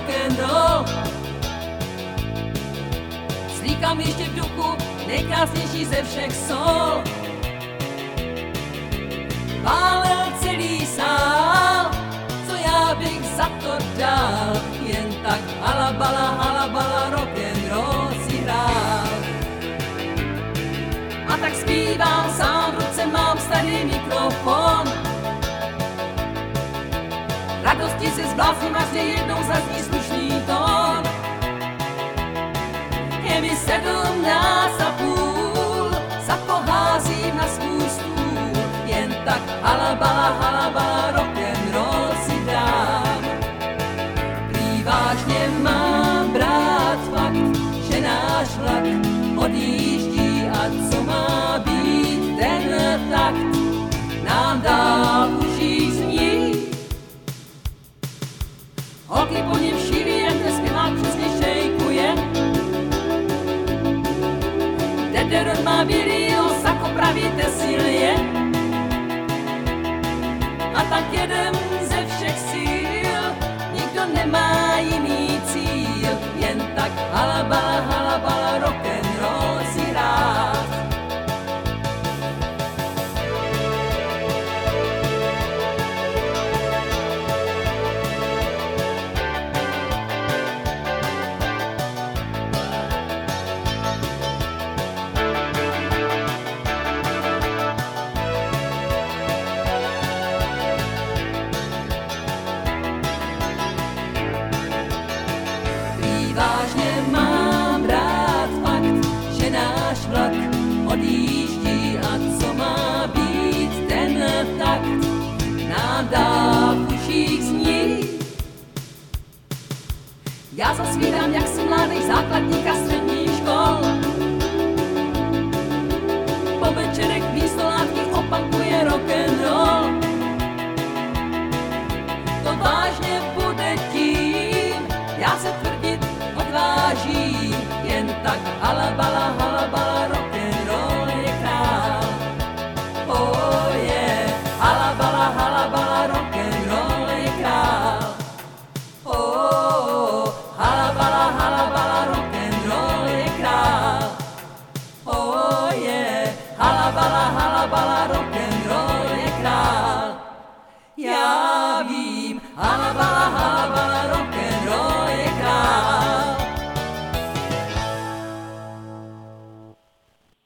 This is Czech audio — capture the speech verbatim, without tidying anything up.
rock'n'roll. Slíkám ještě v duchu nejkrásnější ze všech sol. Pálil celý sál, co já bych za to dal, jen tak halabala, halabala, rock'n'roll si hrál. A tak zpívám sám, v ruce mám starý mikrofon. Radosti se zblázním, až mě jednou zazní slušný tón. Je mi sedmnáct a půl, za poházím na svůj stůl, jen tak halabala, halabala, rock'n'roll si dám. Prý vážně mám brát fakt, že náš vlak odjíždí a co má být ten takt, nám dál uší zní. Holky po něm šíví, jak ten zpěvák přesně šejkuje. Dederon má bílý osak, opravíte silně. A tak jedem ze všech síl, nikdo nemá jiný cíl, jen tak halabala, halabala, rock'n'roll si rád. Vážně mám rád fakt, že náš vlak odjíždí a co má být ten takt, nám dál v uších zní. Já zasvídám, jak si mladých základník a středních škol. Po večerech místo látky opakuje rock'n'roll. To vážně bude tím, já se tvrdit odvážím, jen tak halabala,